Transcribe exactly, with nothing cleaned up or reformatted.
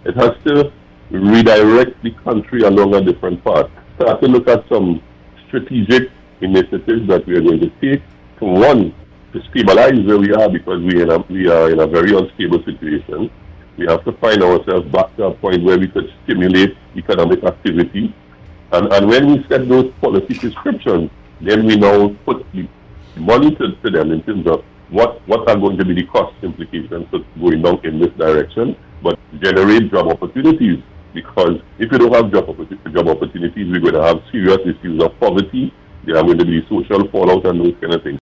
It has to redirect the country along a different path. Start to look at some strategic initiatives that we are going to take. To one, to stabilize where we are, because we, in a, we are in a very unstable situation. We have to find ourselves back to a point where we could stimulate economic activity. And, and when we set those policy prescriptions, then we now put the money to, to them in terms of what, what are going to be the cost implications of going down in this direction, but generate job opportunities. Because if you don't have job, opportunities, job opportunities, we're going to have serious issues of poverty. There are going to be social fallout and those kind of things.